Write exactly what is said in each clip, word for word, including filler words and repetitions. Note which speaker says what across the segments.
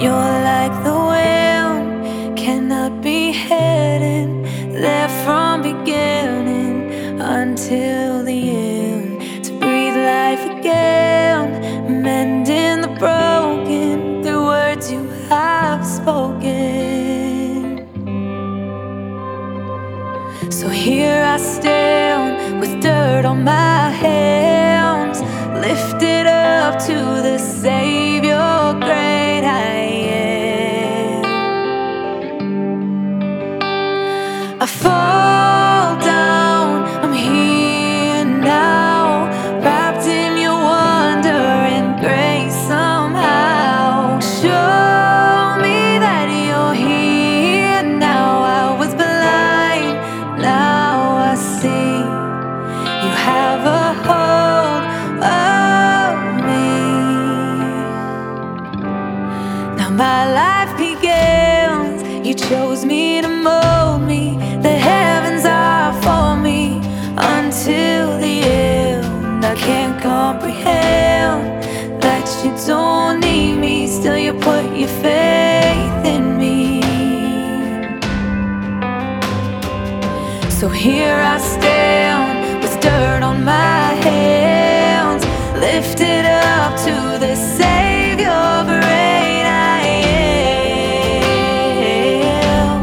Speaker 1: You're like the wind, cannot be hidden, there from beginning until the end, to breathe life again, mending the broken through words you have spoken. So here I stand with dirt on my hands, lifted up to the Savior great I am. I fall down, I'm here now, wrapped in your wonder and grace somehow. Show me that you're here now. I was blind, now I see. You have a hold of me. Now my life begins. You chose me to mold me. The heavens are for me until the end. I can't comprehend that you don't need me. Still you put your faith in me. So here I stand with dirt on my hands, lifted up to the Savior great I am.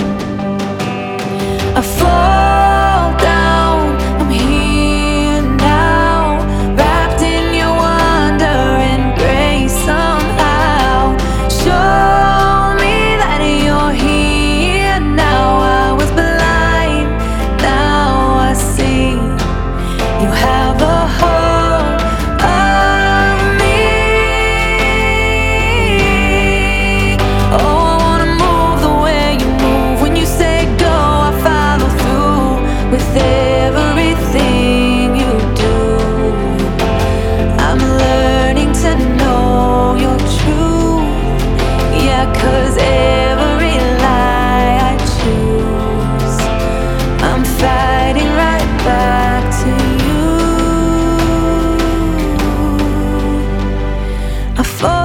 Speaker 1: I fall down, I'm here now, wrapped in your wonder and grace somehow. Show me that you're here now. I was blind, now I see. You have a hold of me. Oh, I wanna move the way you move. When you say go, I follow through with everything you do. I'm learning to know your truth. Yeah, 'cause every lie I choose, I'm fighting right back to you. I fall